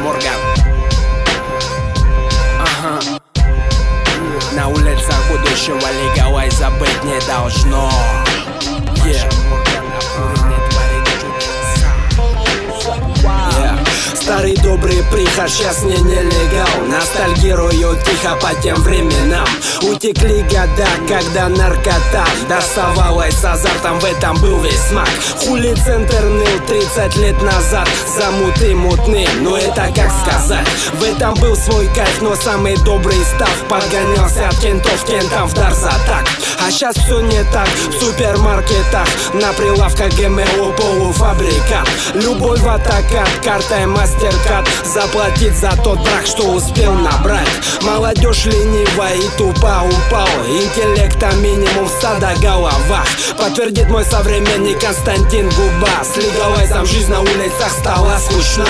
Морган. Ага. На улицах будущего Лиговай забыть не должно. Старый добрый приход, сейчас не нелегал. Ностальгирую тихо по тем временам. Утекли года, когда наркота доставалась с азартом, в этом был весь смак. Хули центр ныл 30 лет назад. Замуты мутные, но это как сказать. В этом был свой кайф, но самый добрый став подгонялся от кентов кентам в дар за так. А сейчас все не так, в супермаркетах на прилавках ГМО полуфабрикат. Любовь в атакат, картой мастеркард. Заплатить за тот брак, что успел набрать. Молодежь ленивая и тупо упала. Интеллекта минимум в 100 головах. Подтвердит мой современник Константин Губа. С легалайзом жизнь на улицах стала скучна.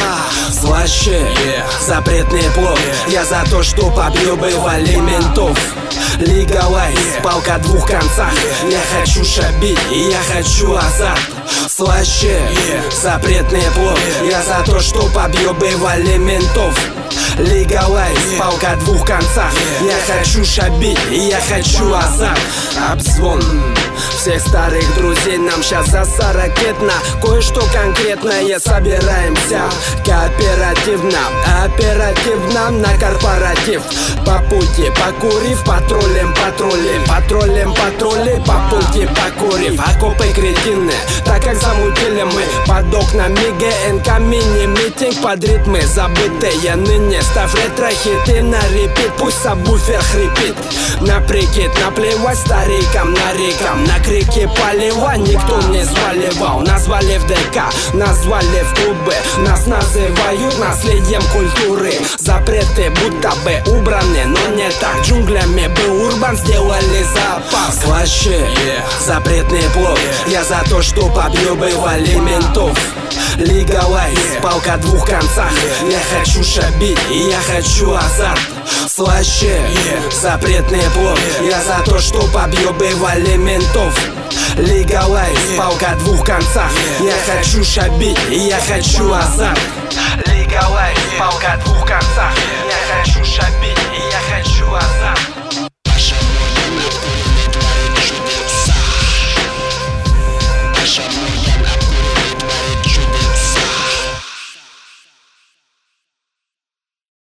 Слаще, запретный плод. Я за то, что побью бывали ментов. Легалайз, палка двух концах. Я хочу шабить и я хочу азарт. Слаще, запретный плод. Я за то, что побью бывали ментов. Легалайз, палка двух концах. Я хочу шабить и я хочу азарт. Обзвон всех старых друзей, нам сейчас за 40 лет на кое-что конкретное собираемся. Кооперативно, оперативно на корпоратив. По пути покурив, патрулем, патрулем, по пути покурив. Окопы кретины, так как замутили мы под окнами ГНК мини-митинг под ритмы забытые ныне. Ставь ретро-хиты на репит, пусть сабвуфер хрипит. На прикид, наплевать старикам на рекам. На крики полива никто не сваливал. Назвали в ДК, назвали в клубы. Нас называют наследием культуры. Запреты будто бы убраны, но не так. Джунглями был урбан, сделали зоопарк. Слаще, запретный плод. Я за то, что побью бывали ментов. Легалайз, палка двух концах. Я хочу шабить и я хочу азарт. Слаще, запретный плод. Я за то, что побью бывали ментов. Легалайз, палка двух концах. Я хочу шабить и я хочу азарт. Легалайз, палка двух концах. Я хочу шабить и я хочу азарт.